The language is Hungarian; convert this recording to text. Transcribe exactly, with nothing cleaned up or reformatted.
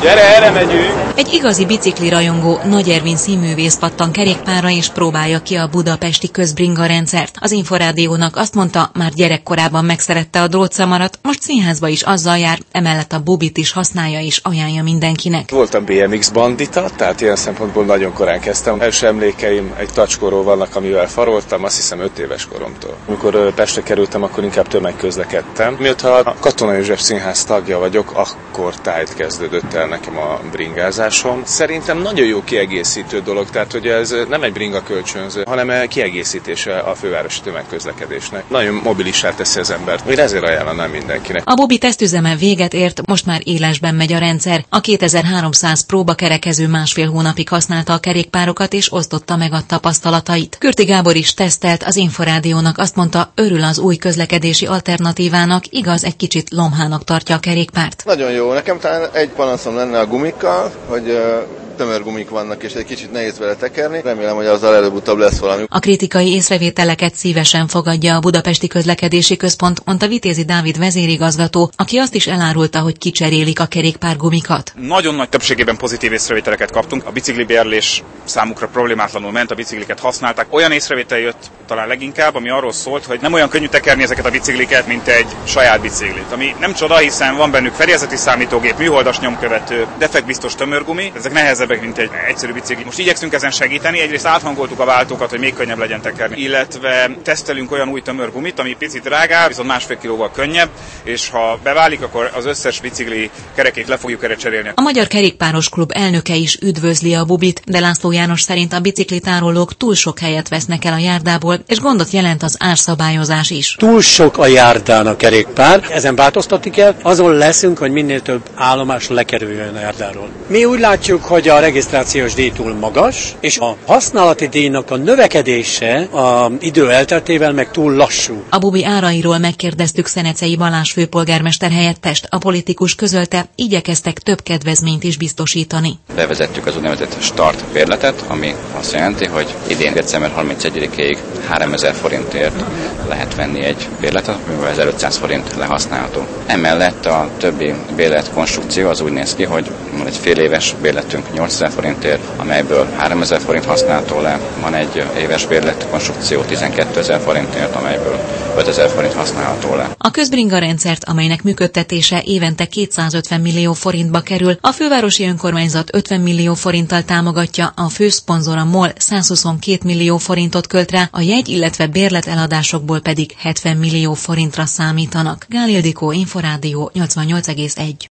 Gyere, erre megyünk! Egy igazi biciklirajongó Nagy Ervin színművész pattan kerékpárra és próbálja ki a budapesti közbringa rendszert. Az Inforádiónak azt mondta, már gyerekkorában megszerette a drótszamarat, most színházba is azzal jár, emellett a bobit is használja és ajánlja mindenkinek. Voltam bé em iksz bandita, tehát ilyen szempontból nagyon korán kezdtem. Első emlékeim egy tacskóról vannak, amivel faroltam, azt hiszem öt éves koromtól. Amikor Pestre kerültem, akkor inkább tömegközlekedtem. Mióta a Katona József Színház tagja vagyok, akkor tájt kezdődött el nekem a bringázásom. Szerintem nagyon jó kiegészítő dolog, tehát hogy ez nem egy bringa kölcsönző, hanem kiegészítése a fővárosi tömegközlekedésnek. Nagyon mobilissá teszi az embert. Én ezért ajánlanám mindenkinek. A Bobi tesztüzeme véget ért, most már élesben megy a rendszer. A kétezer-háromszáz próbakerekező másfél hónapig használta a kerékpárokat és osztotta meg a tapasztalatait. Kürti Gábor is tesztelt, az Inforádiónak azt mondta, örül az új közlekedési alternatívának, igaz, egy kicsit lomhának tartja a kerékpárt. Nagyon jó, nekem talán egy panaszom lenne a gumikkal, hogy uh, tömörgumik vannak, és egy kicsit nehéz vele tekerni. Remélem, hogy azzal előbb-utóbb lesz valami. A kritikai észrevételeket szívesen fogadja a Budapesti Közlekedési Központ, mondta Vitézi Dávid vezérigazgató, aki azt is elárulta, hogy kicserélik a kerékpárgumikat. Nagyon nagy többségében pozitív észrevételeket kaptunk. A biciklibérlés számukra problémátlanul ment, a bicikliket használták. Olyan észrevétel jött talán leginkább, ami arról szólt, hogy nem olyan könnyű tekerni ezeket a bicikliket, mint egy saját biciklit. Ami nem csoda, hiszen van bennük fedélzeti számítógép, műholdas nyomkövető, defektbiztos tömörgumi, ezek nehezebbek, mint egy egyszerű bicikli. Most igyekszünk ezen segíteni, egyrészt áthangoltuk a váltókat, hogy még könnyebb legyen tekerni, illetve tesztelünk olyan új tömörgumit, ami picit drágább, viszont másfél kilóval könnyebb, és ha beválik, akkor az összes bicikli kerekét le fogjuk erre cserélni. A Magyar Kerékpáros Klub elnöke is üdvözli a Bobit, de László János szerint a biciklitárolók túl sok helyet vesznek el a járdából, és gondot jelent az árszabályozás is. Túl sok a járdán a kerékpár, ezen változtatni kell, azon leszünk, hogy minél több állomás lekerüljön a járdáról. Mi úgy látjuk, hogy a regisztrációs díj túl magas, és a használati díjnak a növekedése a idő elteltével meg túl lassú. A Bobi árairól megkérdeztük Szenecei Balázs főpolgármester helyettest, a politikus közölte, igyekeztek több kedvezményt is biztosítani. Bevezettük az úgynevezett start bérletet, ami azt jelenti, hogy idén december harmincegyedikéig háromezer forintért lehet venni egy bérletet, mivel ezerötszáz forint lehasználható. Emellett a többi bérlet konstrukció az úgy néz ki, hogy van egy fél éves bérletünk nyolcezer forintért, amelyből háromezer forint használható le, van egy éves bérlet konstrukció tizenkétezer forintért, amelyből ötezer forint használható le. A közbringa rendszert, amelynek működtetése évente kétszázötven millió forintba kerül, a fővárosi önkormányzat ötven millió forinttal támogatja, a főszponzor a MOL százhuszonkét millió forintot költ rá, a jegy, illetve bérlet eladásokból pedig hetven millió forintra számítanak. Gál Ildikó, Inforádió nyolcvannyolc egész egy.